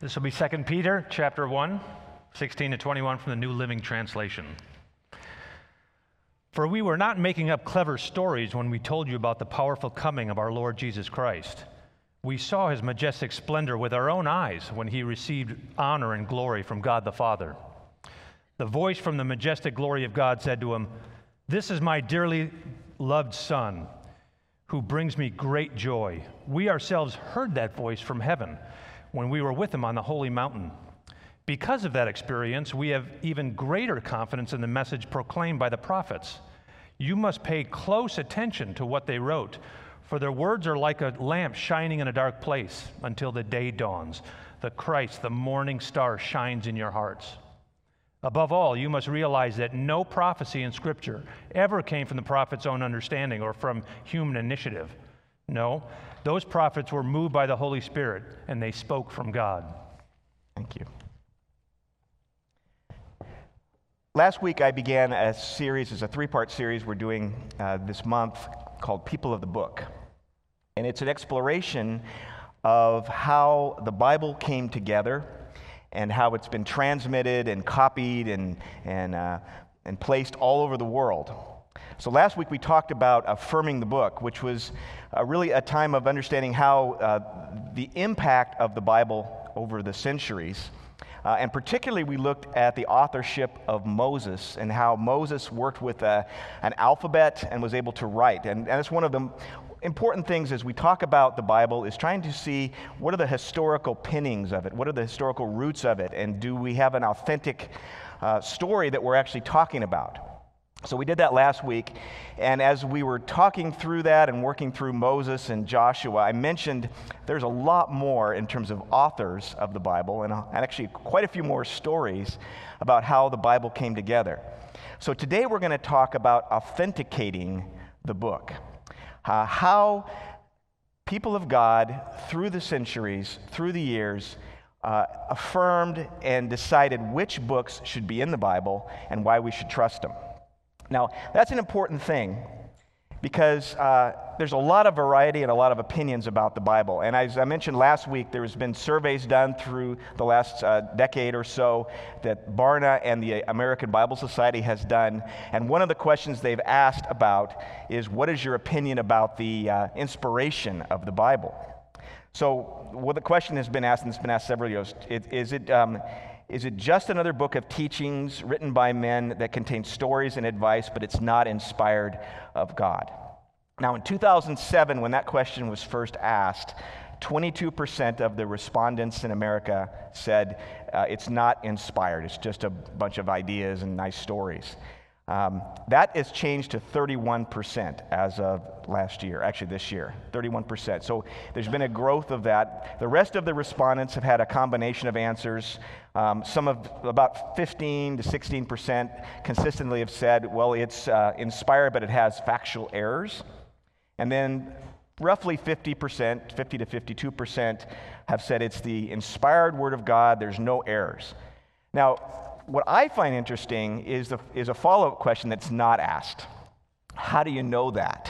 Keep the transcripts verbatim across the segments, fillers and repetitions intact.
This will be Second Peter chapter one, sixteen to twenty-one from the New Living Translation. For we were not making up clever stories when we told you about the powerful coming of our Lord Jesus Christ. We saw his majestic splendor with our own eyes when he received honor and glory from God the Father. The voice from the majestic glory of God said to him, "This is my dearly loved Son, who brings me great joy." We ourselves heard that voice from heaven when we were with him on the holy mountain. Because of that experience, we have even greater confidence in the message proclaimed by the prophets. You must pay close attention to what they wrote, for their words are like a lamp shining in a dark place until the day dawns. The Christ, the morning star, shines in your hearts. Above all, you must realize that no prophecy in Scripture ever came from the prophet's own understanding or from human initiative. No, those prophets were moved by the Holy Spirit, and they spoke from God. Thank you. Last week I began a series, it's a three-part series we're doing uh, this month called People of the Book. And it's an exploration of how the Bible came together and how it's been transmitted and copied and, and, uh, and placed all over the world. So last week we talked about affirming the book, which was uh, really a time of understanding how uh, the impact of the Bible over the centuries. Uh, and particularly we looked at the authorship of Moses and how Moses worked with a, an alphabet and was able to write. And, and that's one of the important things as we talk about the Bible is trying to see what are the historical pinnings of it, what are the historical roots of it, and do we have an authentic uh, story that we're actually talking about. So we did that last week, and as we were talking through that and working through Moses and Joshua, I mentioned there's a lot more in terms of authors of the Bible, and, and actually quite a few more stories about how the Bible came together. So today we're going to talk about authenticating the book, uh, how people of God, through the centuries, through the years, uh, affirmed and decided which books should be in the Bible and why we should trust them. Now, that's an important thing because uh, there's a lot of variety and a lot of opinions about the Bible. And as I mentioned last week, there's been surveys done through the last uh, decade or so that Barna and the American Bible Society has done. And one of the questions they've asked about is, what is your opinion about the uh, inspiration of the Bible? So what the question has been asked, and it's been asked several years, is, is it... Um, Is it just another book of teachings written by men that contains stories and advice, but it's not inspired of God? Now, in two thousand seven, when that question was first asked, twenty-two percent of the respondents in America said uh, it's not inspired. It's just a bunch of ideas and nice stories. Um, that has changed to thirty-one percent as of last year, actually this year, thirty-one percent. So there's been a growth of that. The rest of the respondents have had a combination of answers. Um, some of about fifteen to sixteen percent consistently have said, well, it's uh, inspired, but it has factual errors. And then roughly fifty percent, fifty to fifty-two percent have said it's the inspired Word of God, there's no errors. Now, what I find interesting is, the, is a follow-up question that's not asked. How do you know that?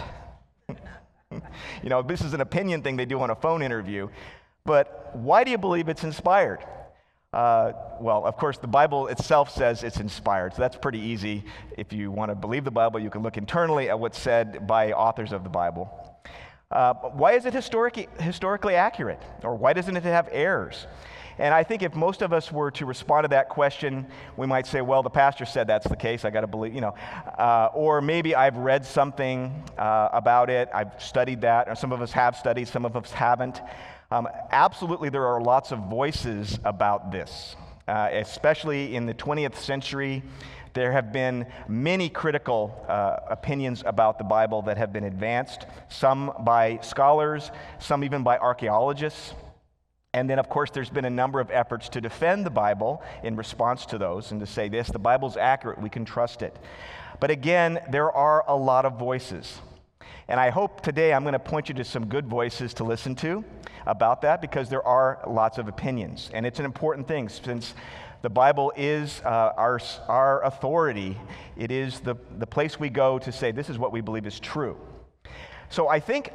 You know, this is an opinion thing they do on a phone interview, but why do you believe it's inspired? Uh, well, of course, the Bible itself says it's inspired, so that's pretty easy. If you want to believe the Bible, you can look internally at what's said by authors of the Bible. Uh, why is it historic, historically accurate? Or why doesn't it have errors? And I think if most of us were to respond to that question, we might say, well, the pastor said that's the case, I got to believe, you know. Uh, or maybe I've read something uh, about it, I've studied that, or some of us have studied, some of us haven't. Um, absolutely, there are lots of voices about this, uh, especially in the twentieth century. There have been many critical uh, opinions about the Bible that have been advanced, some by scholars, some even by archaeologists. And then, of course, there's been a number of efforts to defend the Bible in response to those and to say this, the Bible's accurate, we can trust it. But again, there are a lot of voices. And I hope today I'm going to point you to some good voices to listen to about that, because there are lots of opinions. And it's an important thing since the Bible is uh, our, our authority. It is the, the place we go to say this is what we believe is true. So I think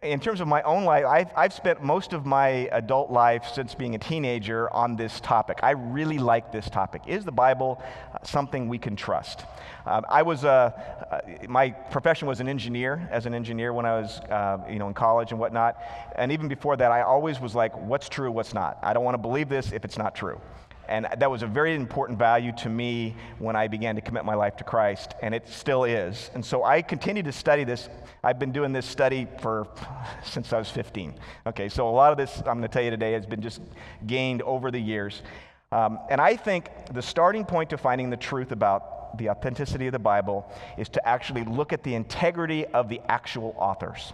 in terms of my own life, I've, I've spent most of my adult life since being a teenager on this topic. I really like this topic. Is the Bible something we can trust? Um, I was a, uh, my profession was an engineer, as an engineer when I was, uh, you know, in college and whatnot. And even before that, I always was like, what's true, what's not? I don't want to believe this if it's not true. And that was a very important value to me when I began to commit my life to Christ, and it still is. And so I continue to study this. I've been doing this study for since I was fifteen. Okay, so a lot of this I'm going to tell you today has been just gained over the years. Um, and I think the starting point to finding the truth about the authenticity of the Bible is to actually look at the integrity of the actual authors.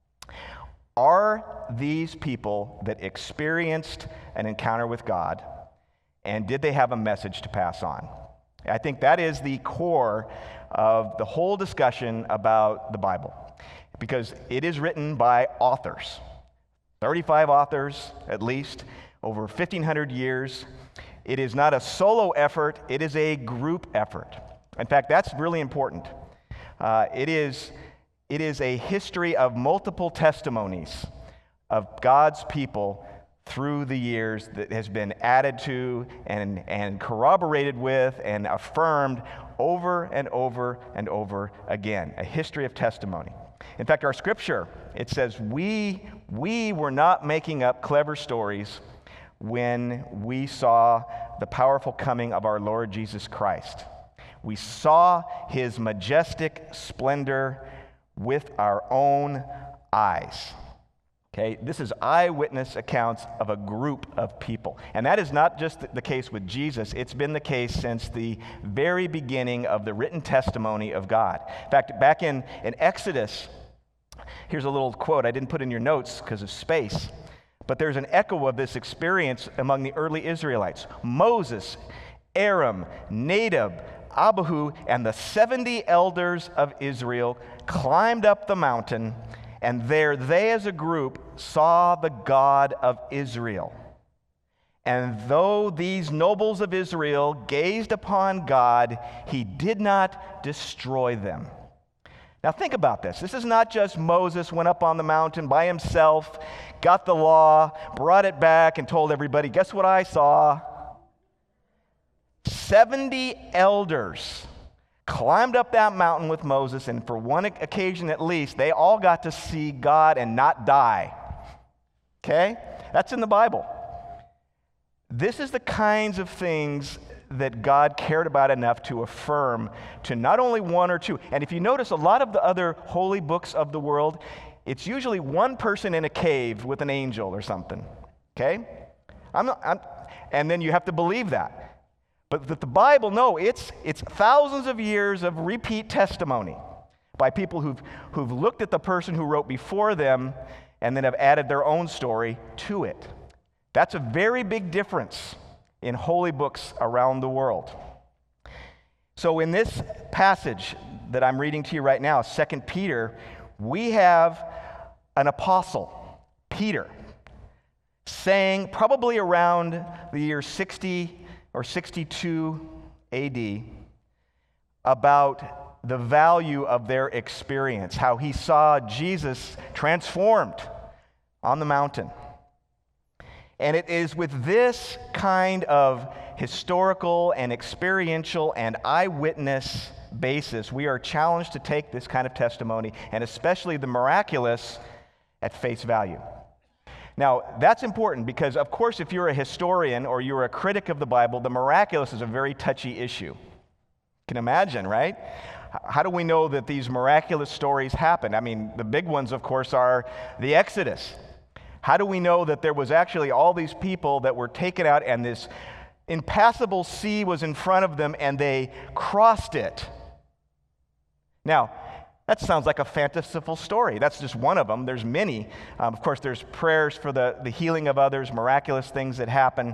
Are these people that experienced an encounter with God, and did they have a message to pass on? I think that is the core of the whole discussion about the Bible, because it is written by authors, thirty-five authors at least, over fifteen hundred years. It is not a solo effort, it is a group effort. In fact, that's really important. Uh, it is, it is a history of multiple testimonies of God's people through the years that has been added to and, and corroborated with and affirmed over and over and over again. A history of testimony. In fact, our scripture, it says, we, we were not making up clever stories when we saw the powerful coming of our Lord Jesus Christ. We saw his majestic splendor with our own eyes. Okay, this is eyewitness accounts of a group of people. And that is not just the case with Jesus. It's been the case since the very beginning of the written testimony of God. In fact, back in, in Exodus, here's a little quote. I didn't put in your notes because of space. But there's an echo of this experience among the early Israelites. Moses, Aram, Nadab, Abihu, and the seventy elders of Israel climbed up the mountain, and there they as a group saw the God of Israel. And though these nobles of Israel gazed upon God, he did not destroy them. Now think about this. This is not just Moses went up on the mountain by himself, got the law, brought it back, and told everybody, guess what I saw? seventy elders climbed up that mountain with Moses, and for one occasion at least, they all got to see God and not die. Okay? That's in the Bible. This is the kinds of things that God cared about enough to affirm to not only one or two. And if you notice, a lot of the other holy books of the world, it's usually one person in a cave with an angel or something. Okay? I'm not, I'm, and then you have to believe that. But the, the Bible, no, it's, it's thousands of years of repeat testimony by people who've, who've looked at the person who wrote before them and then have added their own story to it. That's a very big difference in holy books around the world. So in this passage that I'm reading to you right now, Second Peter, we have an apostle, Peter, saying probably around the year sixty or sixty-two A D about the value of their experience, how he saw Jesus transformed on the mountain. And it is with this kind of historical and experiential and eyewitness basis we are challenged to take this kind of testimony, and especially the miraculous, at face value. Now, that's important because, of course, if you're a historian or you're a critic of the Bible, the miraculous is a very touchy issue. You can imagine, right? How do we know that these miraculous stories happen? I mean, the big ones, of course, are the Exodus. How do we know that there was actually all these people that were taken out and this impassable sea was in front of them and they crossed it? Now, that sounds like a fanciful story. That's just one of them. There's many. Um, of course, there's prayers for the, the healing of others, miraculous things that happen.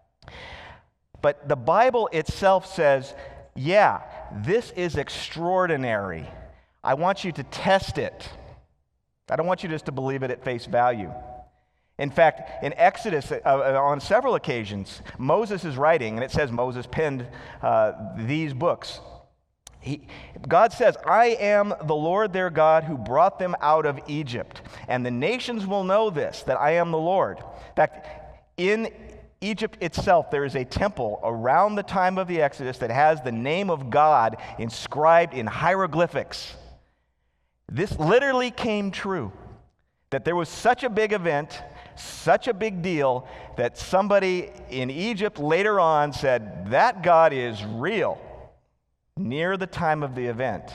But the Bible itself says, yeah, this is extraordinary. I want you to test it. I don't want you just to believe it at face value. In fact, in Exodus, uh, on several occasions, Moses is writing, and it says Moses penned uh, these books. He, God says, I am the Lord their God who brought them out of Egypt. And the nations will know this, that I am the Lord. In fact, in Egypt itself, there is a temple around the time of the Exodus that has the name of God inscribed in hieroglyphics. This literally came true, that there was such a big event, such a big deal, that somebody in Egypt later on said, that God is real, near the time of the event.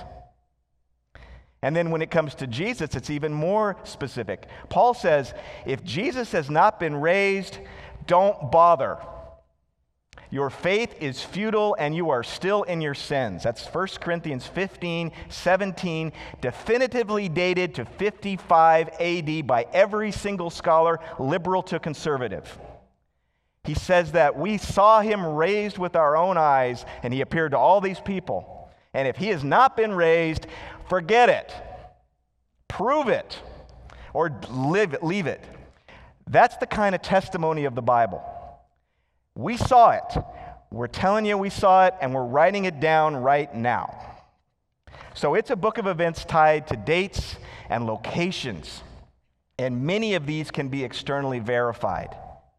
And then when it comes to Jesus, it's even more specific. Paul says, if Jesus has not been raised, don't bother. Your faith is futile and you are still in your sins. That's First Corinthians fifteen, seventeen, definitively dated to fifty-five A D by every single scholar, liberal to conservative. He says that we saw him raised with our own eyes, and he appeared to all these people. And if he has not been raised, forget it. Prove it. Or live it, leave it. That's the kind of testimony of the Bible. We saw it. We're telling you we saw it, and we're writing it down right now. So it's a book of events tied to dates and locations, and many of these can be externally verified.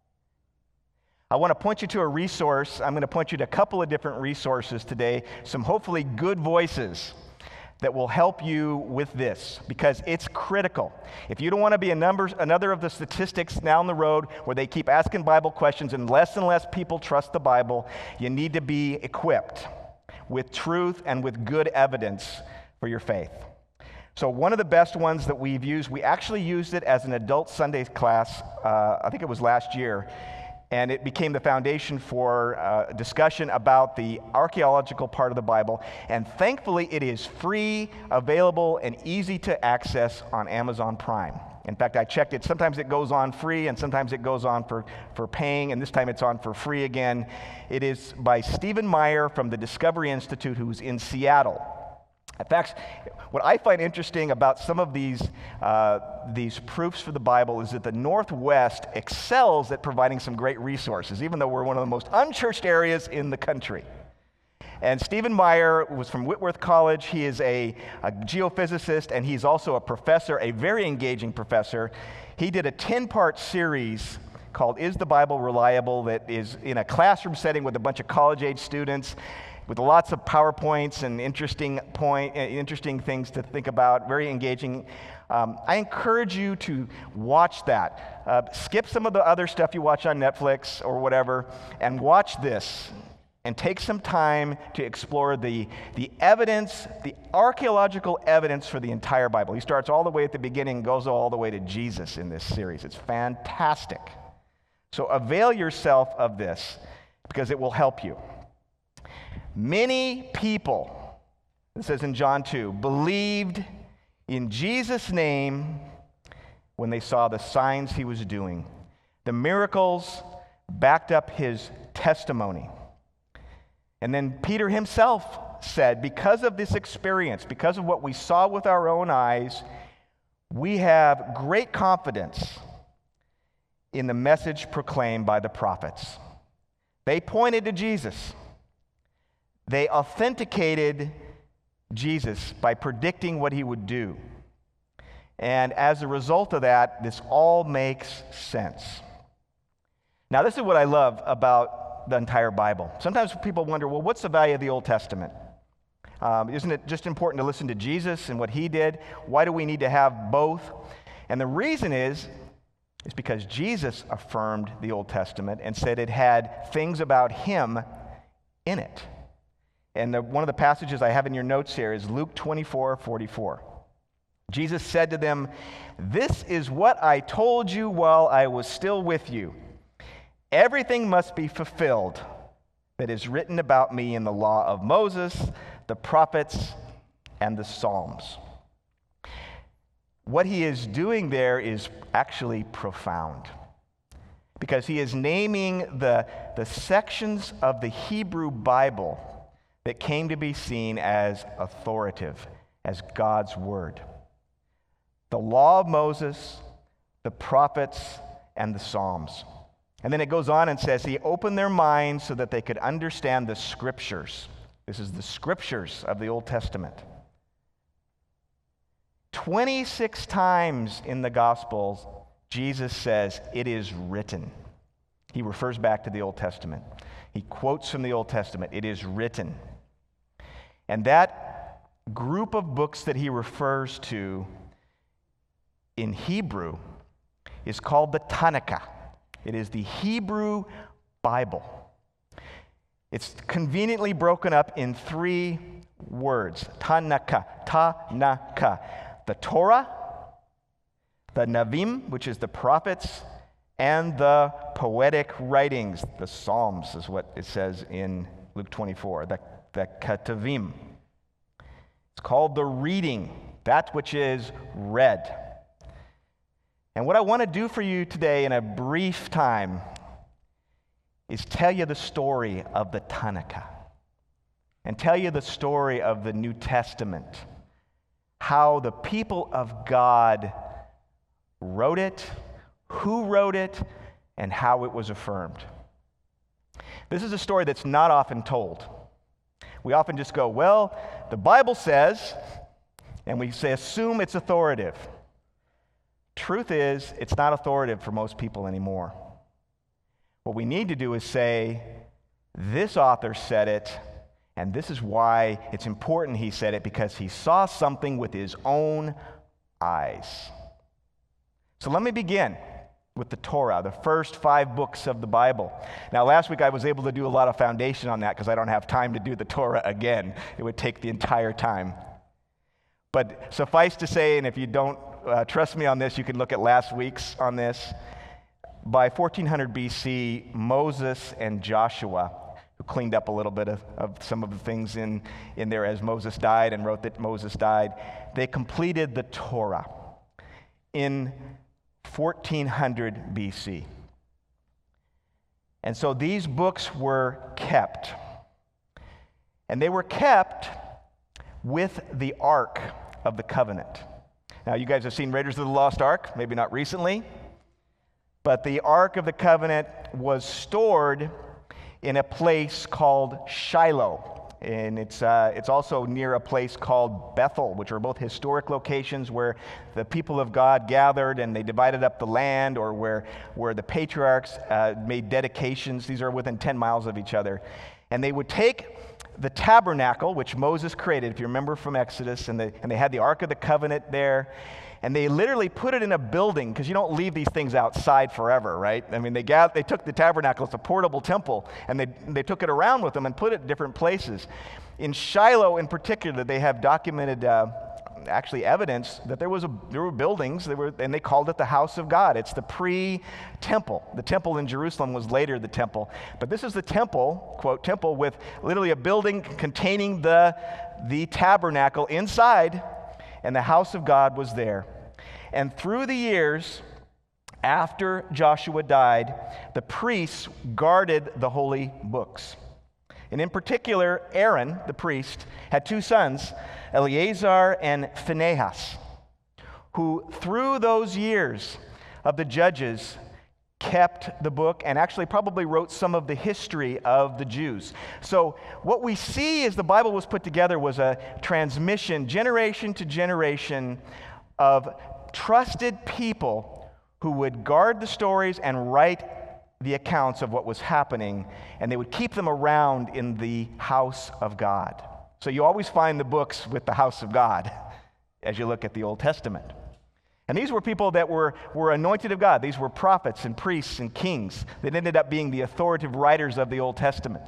I want to point you to a resource. I'm going to point you to a couple of different resources today, some hopefully good voices that will help you with this, because it's critical. If you don't want to be a numbers, another of the statistics down the road where they keep asking Bible questions and less and less people trust the Bible, you need to be equipped with truth and with good evidence for your faith. So one of the best ones that we've used, we actually used it as an adult Sunday class, uh, I think it was last year, and it became the foundation for uh, discussion about the archaeological part of the Bible. And thankfully, it is free, available, and easy to access on Amazon Prime. In fact, I checked it. Sometimes it goes on free, and sometimes it goes on for, for paying, and this time it's on for free again. It is by Stephen Meyer from the Discovery Institute, who's in Seattle. In fact, what I find interesting about some of these, uh, these proofs for the Bible is that the Northwest excels at providing some great resources, even though we're one of the most unchurched areas in the country. And Stephen Meyer was from Whitworth College. He is a, a geophysicist, and he's also a professor, a very engaging professor. He did a ten-part series called Is the Bible Reliable? That is in a classroom setting with a bunch of college-age students, with lots of PowerPoints and interesting point, interesting things to think about, very engaging. Um, I encourage you to watch that. Uh, skip some of the other stuff you watch on Netflix or whatever, and watch this, and take some time to explore the, the evidence, the archaeological evidence for the entire Bible. He starts all the way at the beginning, goes all the way to Jesus in this series. It's fantastic. So avail yourself of this, because it will help you. Many people, it says in John two, believed in Jesus' name when they saw the signs he was doing. The miracles backed up his testimony. And then Peter himself said, because of this experience, because of what we saw with our own eyes, we have great confidence in the message proclaimed by the prophets. They pointed to Jesus. They authenticated Jesus by predicting what he would do. And as a result of that, this all makes sense. Now, this is what I love about the entire Bible. Sometimes people wonder, well, what's the value of the Old Testament? Um, isn't it just important to listen to Jesus and what he did? Why do we need to have both? And the reason is, is because Jesus affirmed the Old Testament and said it had things about him in it. And the, one of the passages I have in your notes here is Luke twenty-four forty-four. Jesus said to them, "This is what I told you while I was still with you. Everything must be fulfilled that is written about me in the law of Moses, the prophets, and the Psalms." What he is doing there is actually profound, because he is naming the, the sections of the Hebrew Bible that came to be seen as authoritative, as God's word. The law of Moses, the prophets, and the Psalms. And then it goes on and says, he opened their minds so that they could understand the scriptures. This is the scriptures of the Old Testament. twenty-six times in the Gospels, Jesus says, "It is written." He refers back to the Old Testament. He quotes from the Old Testament, "It is written." And that group of books that he refers to in Hebrew is called the Tanakh. It is the Hebrew Bible. It's conveniently broken up in three words. Tanakh, Tanakh. The Torah, the Navim, which is the prophets, and the poetic writings. The Psalms is what it says in Luke twenty-four, the, the Ketuvim. It's called the reading, that which is read. And what I want to do for you today in a brief time is tell you the story of the Tanakh and tell you the story of the New Testament, how the people of God wrote it, who wrote it, and how it was affirmed. This is a story that's not often told. We often just go, well, the Bible says, and we say, assume it's authoritative. Truth is, it's not authoritative for most people anymore. What we need to do is say, this author said it, and this is why it's important he said it, because he saw something with his own eyes. So let me begin with the Torah, the first five books of the Bible. Now, last week I was able to do a lot of foundation on that because I don't have time to do the Torah again. It would take the entire time. But suffice to say, and if you don't uh, trust me on this, you can look at last week's on this. By fourteen hundred B C, Moses and Joshua, who cleaned up a little bit of, of some of the things in, in there as Moses died and wrote that Moses died, they completed the Torah in fourteen hundred B C. And so these books were kept. And they were kept with the Ark of the Covenant. Now, you guys have seen Raiders of the Lost Ark, maybe not recently, but the Ark of the Covenant was stored in a place called Shiloh. And it's, uh, it's also near a place called Bethel, which are both historic locations where the people of God gathered and they divided up the land, or where, where the patriarchs uh, made dedications. These are within ten miles of each other. And they would take the tabernacle, which Moses created, if you remember from Exodus, and they, and they had the Ark of the Covenant there, and they literally put it in a building, because you don't leave these things outside forever, right? I mean, they got, they took the tabernacle, it's a portable temple, and they, they took it around with them and put it in different places. In Shiloh in particular, they have documented uh, actually evidence that there was a, there were buildings, they were, and they called it the house of God. It's the pre-temple. The temple in Jerusalem was later the temple. But this is the temple, quote, temple, with literally a building containing the, the tabernacle inside, and the house of God was there. And through the years, after Joshua died, the priests guarded the holy books. And in particular, Aaron, the priest, had two sons, Eleazar and Phinehas, who through those years of the judges kept the book and actually probably wrote some of the history of the Jews. So what we see as the Bible was put together was a transmission, generation to generation, of trusted people who would guard the stories and write the accounts of what was happening, and they would keep them around in the house of God. So you always find the books with the house of God as you look at the Old Testament. And these were people that were, were anointed of God. These were prophets and priests and kings that ended up being the authoritative writers of the Old Testament.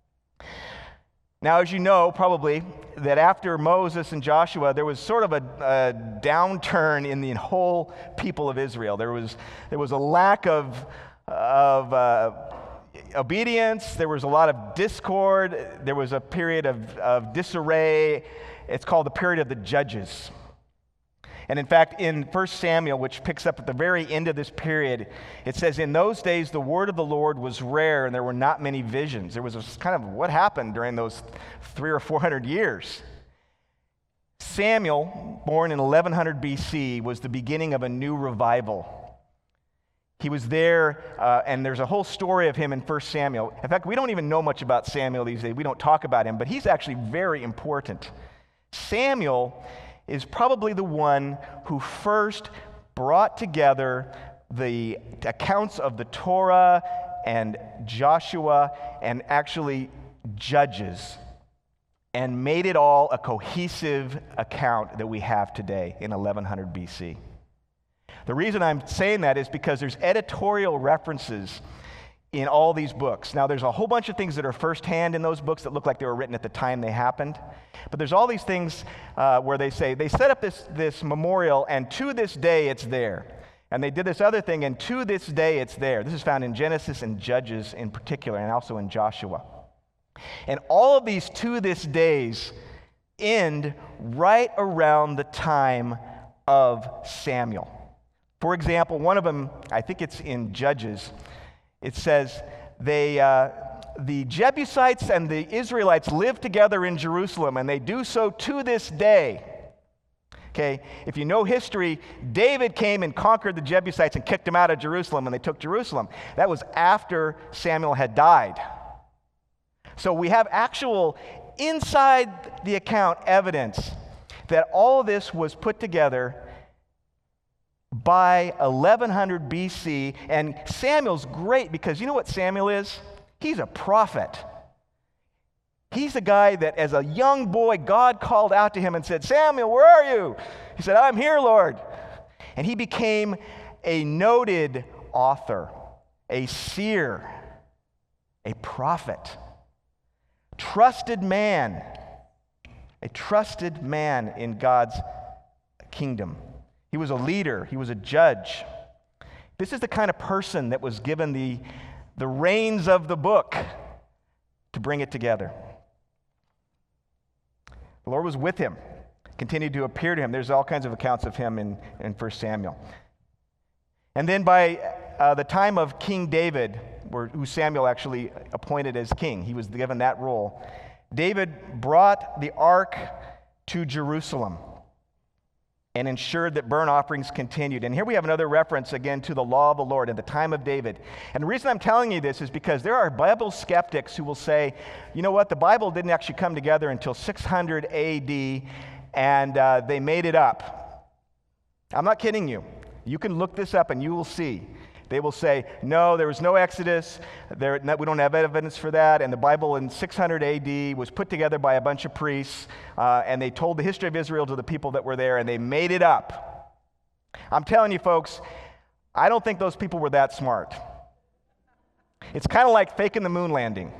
Now, as you know, probably, that after Moses and Joshua, there was sort of a, a downturn in the whole people of Israel. There was, there was a lack of, of uh, obedience. There was a lot of discord. There was a period of, of disarray. It's called the period of the judges. And in fact, in First Samuel, which picks up at the very end of this period, it says, in those days the word of the Lord was rare and there were not many visions. There was a kind of what happened during those three or four hundred years. Samuel, born in eleven hundred B C, was the beginning of a new revival. He was there, uh, and there's a whole story of him in First Samuel. In fact, we don't even know much about Samuel these days. We don't talk about him, but he's actually very important. Samuel is probably the one who first brought together the accounts of the Torah and Joshua and actually Judges and made it all a cohesive account that we have today in eleven hundred B C. The reason I'm saying that is because there's editorial references in all these books. Now, there's a whole bunch of things that are firsthand in those books that look like they were written at the time they happened. But there's all these things uh, where they say, they set up this, this memorial, and to this day it's there. And they did this other thing, and to this day it's there. This is found in Genesis and Judges in particular, and also in Joshua. And all of these to this days end right around the time of Samuel. For example, one of them, I think it's in Judges, it says, they, uh, the Jebusites and the Israelites live together in Jerusalem, and they do so to this day. Okay, if you know history, David came and conquered the Jebusites and kicked them out of Jerusalem, and they took Jerusalem. That was after Samuel had died. So we have actual, inside the account, evidence that all this was put together by eleven hundred B C, and Samuel's great because you know what Samuel is? He's a prophet. He's a guy that as a young boy, God called out to him and said, "Samuel, where are you?" He said, "I'm here, Lord." And he became a noted author, a seer, a prophet, trusted man, a trusted man in God's kingdom. He was a leader. He was a judge. This is the kind of person that was given the, the reins of the book to bring it together. The Lord was with him, continued to appear to him. There's all kinds of accounts of him in, in First Samuel. And then by uh, the time of King David, where, who Samuel actually appointed as king, he was given that role, David brought the ark to Jerusalem and ensured that burnt offerings continued. And here we have another reference again to the law of the Lord at the time of David. And the reason I'm telling you this is because there are Bible skeptics who will say, you know what, the Bible didn't actually come together until six hundred A D, and uh, they made it up. I'm not kidding you. You can look this up and you will see. They will say, no, there was no Exodus, there, no, we don't have evidence for that, and the Bible in six hundred A D was put together by a bunch of priests, uh, and they told the history of Israel to the people that were there, and they made it up. I'm telling you, folks, I don't think those people were that smart. It's kind of like faking the moon landing.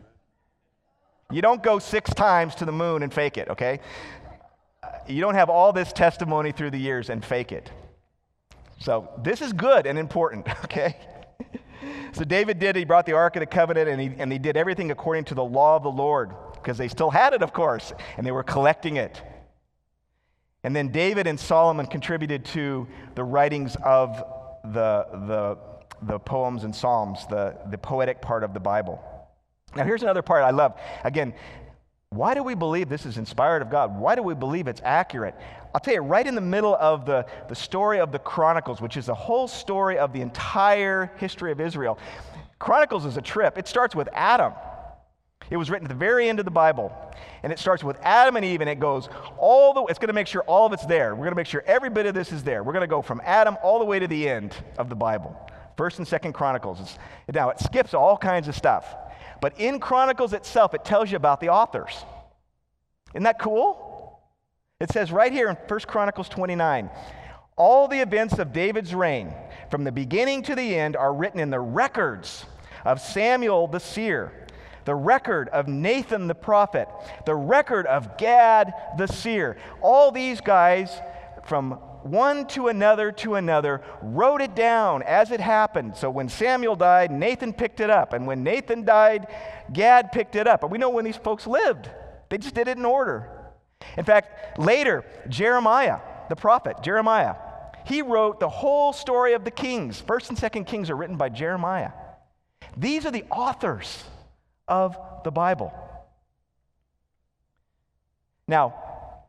You don't go six times to the moon and fake it, okay? You don't have all this testimony through the years and fake it. So this is good and important, okay? So David did, he brought the Ark of the Covenant, and he, and he did everything according to the law of the Lord, because they still had it, of course, and they were collecting it. And then David and Solomon contributed to the writings of the, the, the poems and psalms, the, the poetic part of the Bible. Now here's another part I love. Again, why do we believe this is inspired of God? Why do we believe it's accurate? I'll tell you, right in the middle of the, the story of the Chronicles, which is the whole story of the entire history of Israel. Chronicles is a trip. It starts with Adam. It was written at the very end of the Bible. And it starts with Adam and Eve, and it goes all the way. It's going to make sure all of it's there. We're going to make sure every bit of this is there. We're going to go from Adam all the way to the end of the Bible. First and Second Chronicles. It's, now, it skips all kinds of stuff. But in Chronicles itself, it tells you about the authors. Isn't that cool? It says right here in First Chronicles twenty-nine, all the events of David's reign, from the beginning to the end, are written in the records of Samuel the seer, the record of Nathan the prophet, the record of Gad the seer. All these guys, from one to another to another, wrote it down as it happened. So when Samuel died, Nathan picked it up. And when Nathan died, Gad picked it up. And we know when these folks lived. They just did it in order. In fact, later, Jeremiah, the prophet, Jeremiah, he wrote the whole story of the kings. First and Second Kings are written by Jeremiah. These are the authors of the Bible. Now,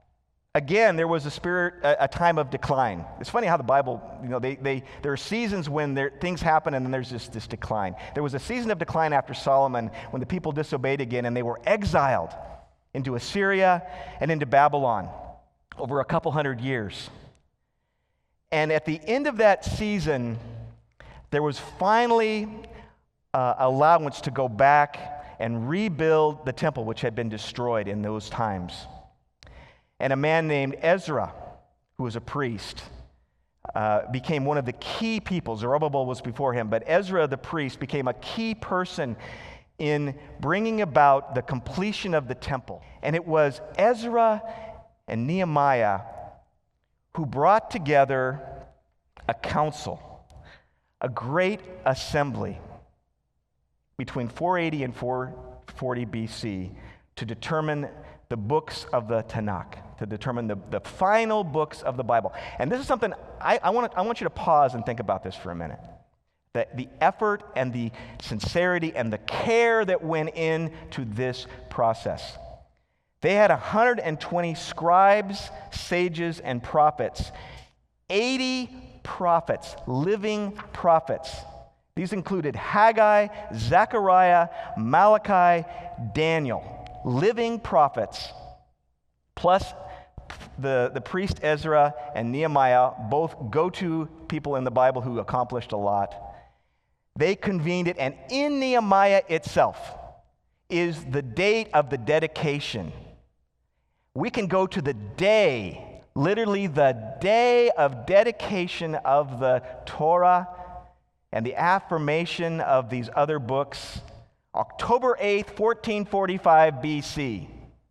Again, there was a spirit, a, a time of decline. It's funny how the Bible, you know, they, they, there are seasons when there, things happen and then there's this, this decline. There was a season of decline after Solomon when the people disobeyed again and they were exiled into Assyria and into Babylon over a couple hundred years. And at the end of that season, there was finally uh, allowance to go back and rebuild the temple, which had been destroyed in those times. And a man named Ezra, who was a priest, uh, became one of the key people. Zerubbabel was before him, but Ezra the priest became a key person in bringing about the completion of the temple. And it was Ezra and Nehemiah who brought together a council, a great assembly between four eighty and four forty B C to determine the books of the Tanakh, to determine the, the final books of the Bible. And this is something I, I, want, I want you to pause and think about this for a minute. That the effort and the sincerity and the care that went into this process. They had one hundred twenty scribes, sages, and prophets. eighty prophets, living prophets. These included Haggai, Zechariah, Malachi, Daniel. Living prophets, plus the, the priest Ezra and Nehemiah, both go-to people in the Bible who accomplished a lot. They convened it, and in Nehemiah itself is the date of the dedication. We can go to the day, literally the day of dedication of the Torah and the affirmation of these other books. October eighth, fourteen forty-five B C.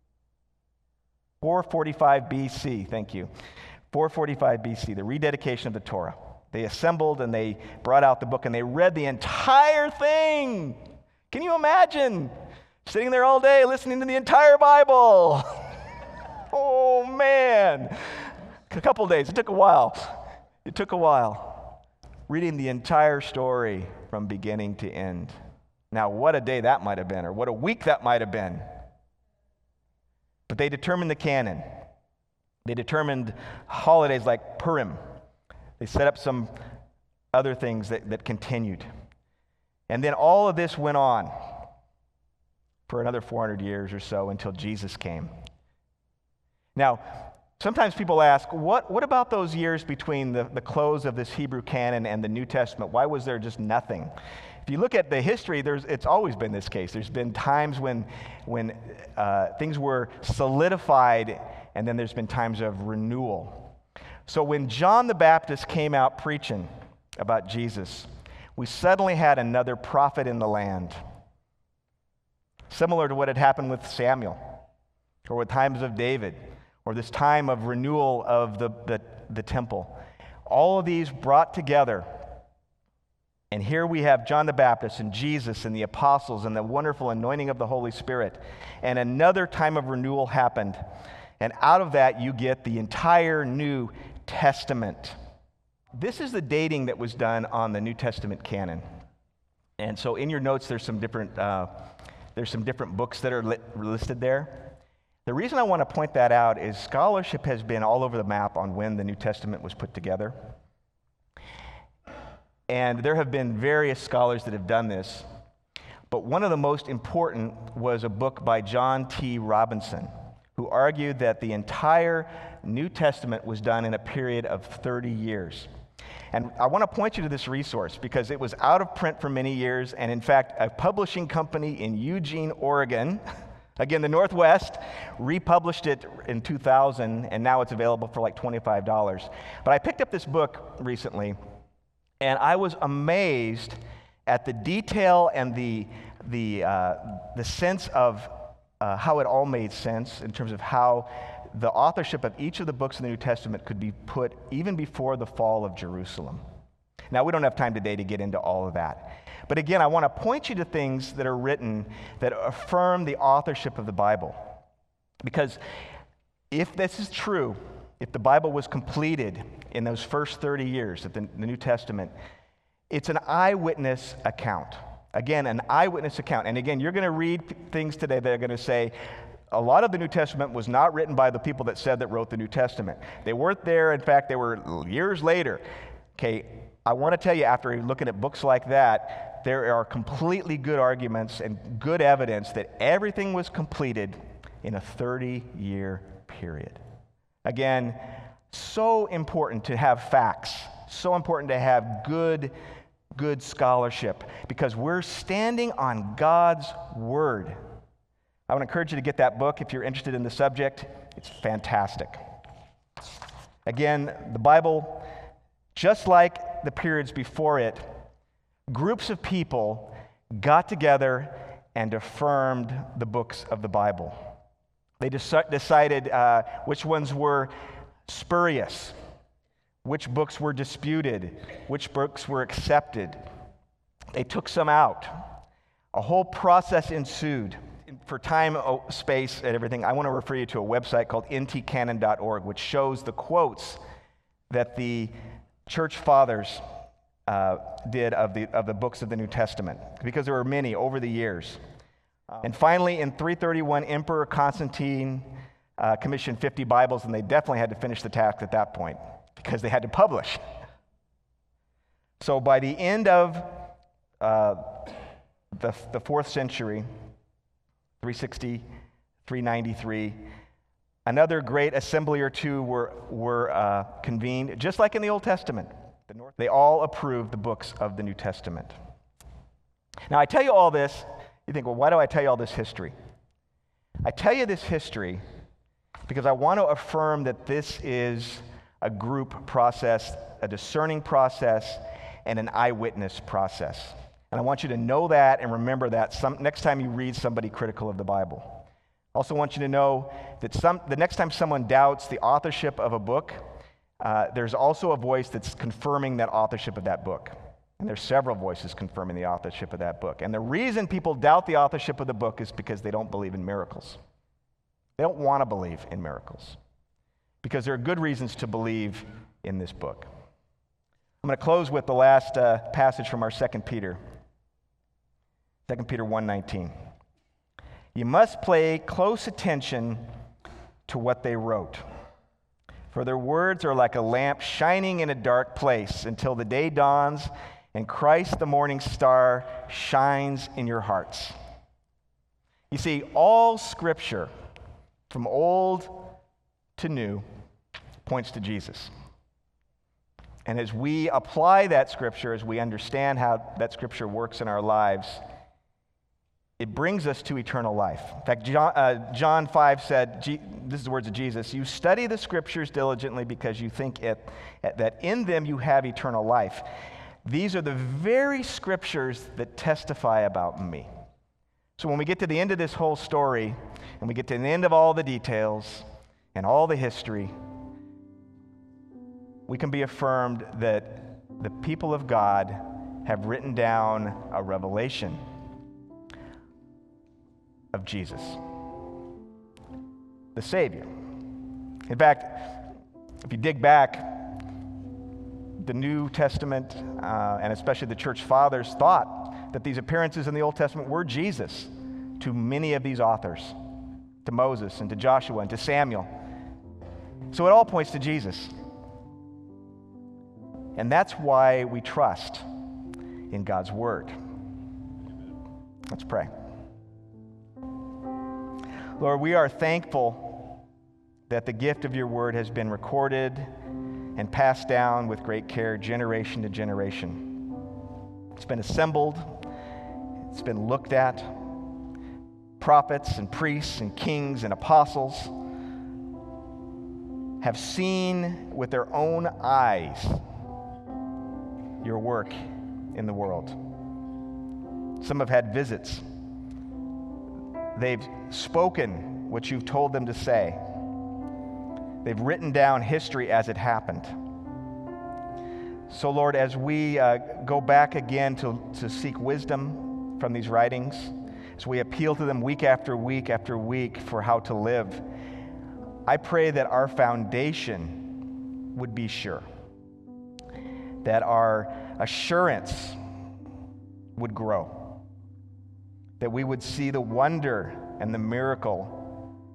four forty-five B C, thank you. four forty-five B C, the rededication of the Torah. They assembled and they brought out the book and they read the entire thing. Can you imagine sitting there all day listening to the entire Bible? Oh man, a couple days, it took a while. It took a while. Reading the entire story from beginning to end. Now, what a day that might have been, or what a week that might have been. But they determined the canon. They determined holidays like Purim. They set up some other things that, that continued. And then all of this went on for another four hundred years or so until Jesus came. Now, sometimes people ask, what, what about those years between the, the close of this Hebrew canon and the New Testament? Why was there just nothing? If you look at the history, there's, it's always been this case. There's been times when, when uh, things were solidified, and then there's been times of renewal. So when John the Baptist came out preaching about Jesus, we suddenly had another prophet in the land. Similar to what had happened with Samuel, or with times of David, or this time of renewal of the, the, the temple. All of these brought together. And here we have John the Baptist and Jesus and the apostles and the wonderful anointing of the Holy Spirit. And another time of renewal happened. And out of that, you get the entire New Testament. This is the dating that was done on the New Testament canon. And so in your notes, there's some different, uh, there's some different books that are lit, listed there. The reason I want to point that out is scholarship has been all over the map on when the New Testament was put together. And there have been various scholars that have done this. But one of the most important was a book by John T. Robinson, who argued that the entire New Testament was done in a period of thirty years. And I want to point you to this resource because it was out of print for many years. And in fact, a publishing company in Eugene, Oregon, again, the Northwest, republished it in two thousand, and now it's available for like twenty-five dollars. But I picked up this book recently, and I was amazed at the detail and the, the, uh, the sense of uh, how it all made sense in terms of how the authorship of each of the books in the New Testament could be put even before the fall of Jerusalem. Now, we don't have time today to get into all of that. But again, I want to point you to things that are written that affirm the authorship of the Bible. Because if this is true, if the Bible was completed in those first thirty years of the, the New Testament, it's an eyewitness account. Again, an eyewitness account. And again, you're going to read things today that are going to say, a lot of the New Testament was not written by the people that said that wrote the New Testament. They weren't there. In fact, they were years later. Okay, I want to tell you, after looking at books like that, there are completely good arguments and good evidence that everything was completed in a thirty-year period. Again, so important to have facts, so important to have good, good scholarship, because we're standing on God's Word. I would encourage you to get that book if you're interested in the subject. It's fantastic. Again, the Bible, just like the periods before it, groups of people got together and affirmed the books of the Bible. They deci- decided uh, which ones were spurious, which books were disputed, which books were accepted. They took some out. A whole process ensued. For time, space, and everything, I want to refer you to a website called N T canon dot org, which shows the quotes that the church fathers uh, did of the, of the books of the New Testament, because there were many over the years. And finally, in three thirty-one, Emperor Constantine uh, commissioned fifty Bibles, and they definitely had to finish the task at that point, because they had to publish. So by the end of uh, the, the fourth century, three sixty, three ninety-three, another great assembly or two were, were uh, convened, just like in the Old Testament. The North, they all approved the books of the New Testament. Now, I tell you all this, you think, well, why do I tell you all this history? I tell you this history because I want to affirm that this is a group process, a discerning process, and an eyewitness process. And I want you to know that and remember that some, next time you read somebody critical of the Bible. I also want you to know that some, the next time someone doubts the authorship of a book, uh, there's also a voice that's confirming that authorship of that book. And there's several voices confirming the authorship of that book. And the reason people doubt the authorship of the book is because they don't believe in miracles. They don't want to believe in miracles, because there are good reasons to believe in this book. I'm going to close with the last uh, passage from our Second Peter. Second Peter one nineteen. You must pay close attention to what they wrote, for their words are like a lamp shining in a dark place until the day dawns and Christ the morning star shines in your hearts. You see, all Scripture, from old to new, points to Jesus. And as we apply that Scripture, as we understand how that Scripture works in our lives, it brings us to eternal life. In fact, John, uh, John five said, G- this is the words of Jesus, you study the Scriptures diligently because you think it, that in them you have eternal life. These are the very Scriptures that testify about me. So when we get to the end of this whole story, and we get to the end of all the details and all the history, we can be affirmed that the people of God have written down a revelation of Jesus, the Savior. In fact, if you dig back, the New Testament, uh, and especially the church fathers, thought that these appearances in the Old Testament were Jesus to many of these authors, to Moses and to Joshua and to Samuel. So it all points to Jesus. And that's why we trust in God's Word. Let's pray. Lord, we are thankful that the gift of your Word has been recorded and passed down with great care generation to generation. It's been assembled, it's been looked at. Prophets and priests and kings and apostles have seen with their own eyes your work in the world. Some have had visits. They've spoken what you've told them to say. They've written down history as it happened. So, Lord, as we uh, go back again to, to seek wisdom from these writings, as we appeal to them week after week after week for how to live, I pray that our foundation would be sure, that our assurance would grow, that we would see the wonder and the miracle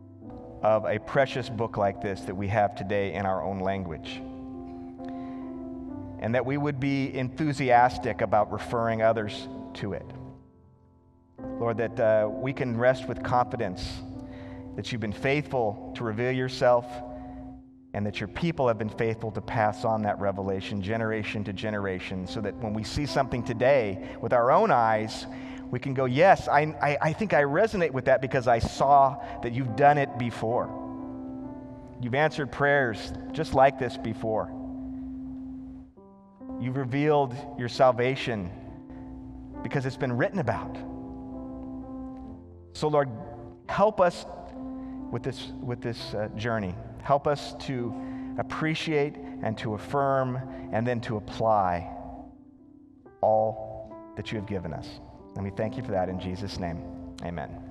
of a precious book like this that we have today in our own language. And that we would be enthusiastic about referring others to it. Lord, that uh, we can rest with confidence that you've been faithful to reveal yourself and that your people have been faithful to pass on that revelation generation to generation, so that when we see something today with our own eyes, we can go, yes, I, I, I think I resonate with that because I saw that you've done it before. You've answered prayers just like this before. You've revealed your salvation because it's been written about. So Lord, help us with this, with this uh, journey. Help us to appreciate and to affirm and then to apply all that you have given us. And we thank you for that in Jesus' name. Amen.